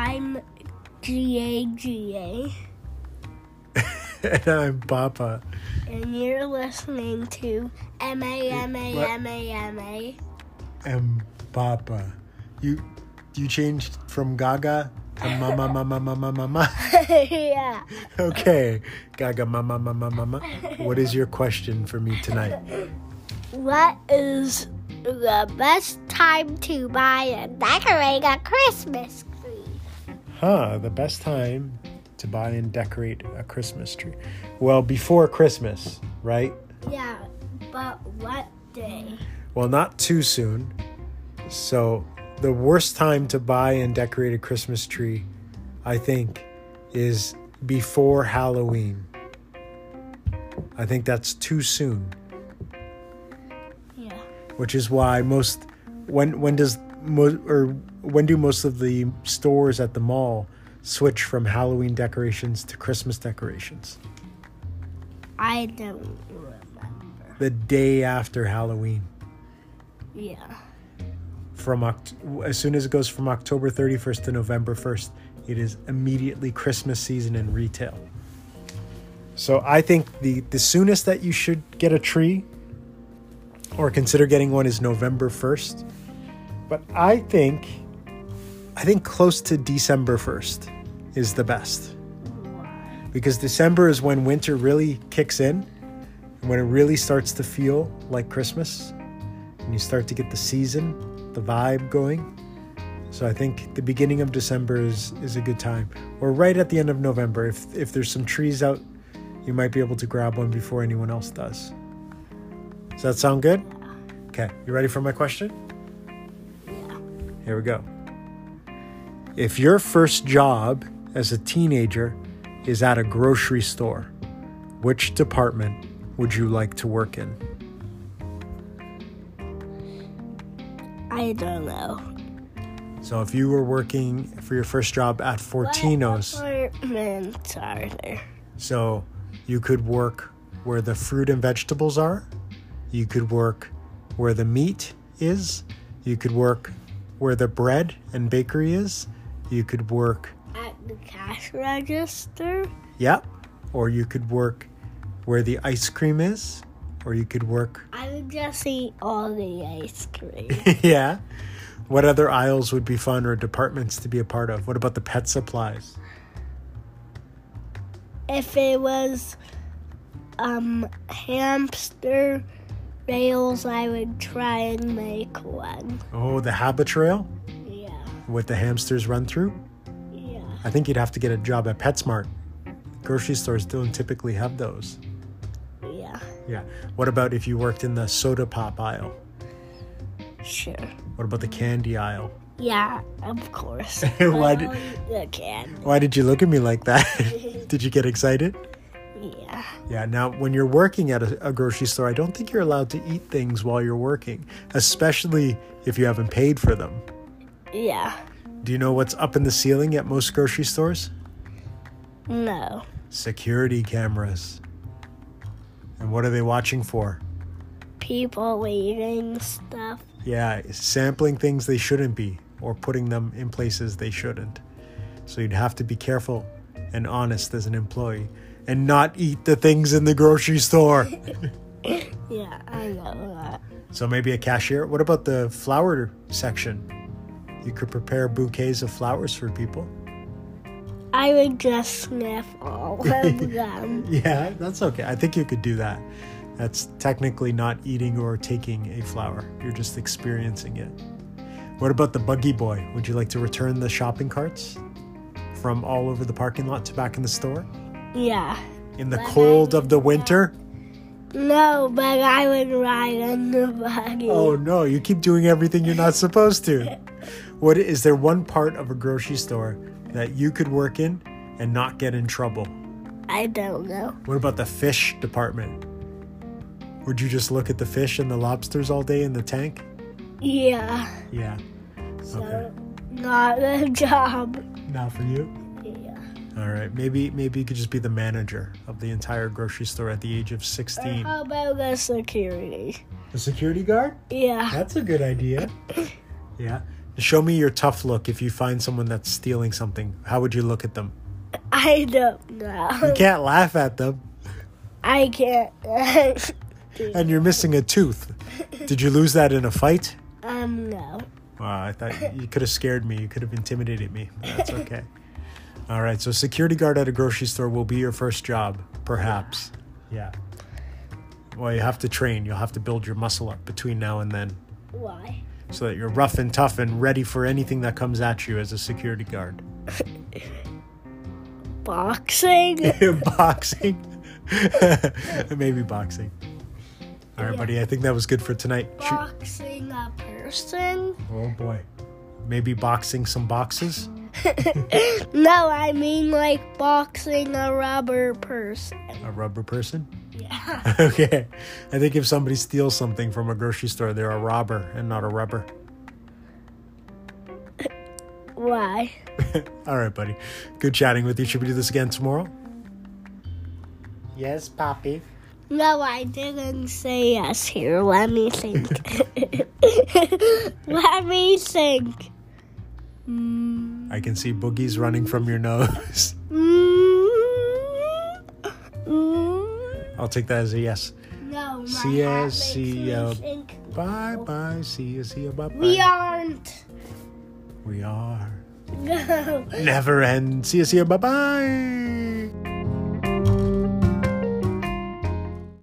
I'm GAGA. And I'm Papa. And you're listening to MAMAMAMA. And Papa. You changed from Gaga to Mama Mama Mama Mama. Yeah. Okay. Gaga Mama Mama Mama. What is your question for me tonight? What is the best time to buy and decorate a Christmas tree? The best time to buy and decorate a Christmas tree. Well, before Christmas, right? Yeah, but what day? Well, not too soon. So the worst time to buy and decorate a Christmas tree, I think, is before Halloween. I think that's too soon. Yeah. Which is why when do most of the stores at the mall switch from Halloween decorations to Christmas decorations? I don't remember. The day after Halloween. Yeah. As soon as it goes from October 31st to November 1st, it is immediately Christmas season in retail. So I think the soonest that you should get a tree or consider getting one is November 1st. But I think close to December 1st is the best. Because December is when winter really kicks in, and when it really starts to feel like Christmas, and you start to get the season, the vibe going. So I think the beginning of December is a good time. Or right at the end of November. If there's some trees out, you might be able to grab one before anyone else does. Does that sound good? Okay, you ready for my question? Yeah. Here we go. If your first job as a teenager is at a grocery store, which department would you like to work in? I don't know. So if you were working for your first job at Fortino's, What departments are there? so you could work where the fruit and vegetables are. You could work where the meat is. You could work where the bread and bakery is. You could work At the cash register? Yep. Or you could work where the ice cream is. Or you could work... I would just eat all the ice cream. Yeah. What other aisles would be fun or departments to be a part of? What about the pet supplies? If it was hamster rails, I would try and make one. Oh, the habit trail? Yeah. What the hamsters run through? Yeah. I think you'd have to get a job at PetSmart. Grocery stores don't typically have those. Yeah. Yeah. What about if you worked in the soda pop aisle? Sure. What about the candy aisle? Yeah, of course. Why I'll eat the candy. Why did you look at me like that? Did you get excited? Yeah. Yeah, now when you're working at a grocery store, I don't think you're allowed to eat things while you're working, especially if you haven't paid for them. Yeah. Do you know what's up in the ceiling at most grocery stores? No. Security cameras. And what are they watching for? People eating stuff. Yeah, sampling things they shouldn't be or putting them in places they shouldn't. So you'd have to be careful and honest as an employee and not eat the things in the grocery store. Yeah, I know that. So maybe a cashier. What about the flower section? You could prepare bouquets of flowers for people. I would just sniff all of them. Yeah, that's okay. I think you could do that. That's technically not eating or taking a flower. You're just experiencing it. What about the buggy boy? Would you like to return the shopping carts from all over the parking lot to back in the store? Yeah. In the cold of the winter? No, but I would ride on the buggy. Oh no, you keep doing everything you're not supposed to. What is there one part of a grocery store that you could work in and not get in trouble? I don't know. What about the fish department? Would you just look at the fish and the lobsters all day in the tank? Yeah. Yeah. So, Okay. not a job. Not for you? Yeah. All right. Maybe you could just be the manager of the entire grocery store at the age of Or 16. how about the security? The security guard? Yeah. That's a good idea. Yeah. Show me your tough look if you find someone that's stealing something. How would you look at them? I don't know. You can't laugh at them. I can't. And you're missing a tooth. Did you lose that in a fight? No. I thought you could have scared me. You could have intimidated me. But that's okay. All right. So security guard at a grocery store will be your first job, perhaps. Yeah. Well, you have to train. You'll have to build your muscle up between now and then. Why? So that you're rough and tough and ready for anything that comes at you as a security guard. Boxing? Boxing? Maybe boxing. All right, buddy. I think that was good for tonight. Boxing a person? Oh, boy. Maybe boxing some boxes? No, I mean like boxing a rubber person. A rubber person? Yeah. Okay. I think if somebody steals something from a grocery store, they're a robber and not a rubber. Why? All right, buddy. Good chatting with you. Should we do this again tomorrow? Yes, Poppy. No, I didn't say yes here. Let me think. Let me think. I can see boogies running from your nose. I'll take that as a yes. No, my See ya, hat makes see me ya. think. Bye-bye. See ya, bye-bye. We aren't. We are. No. Never end. See ya, bye-bye.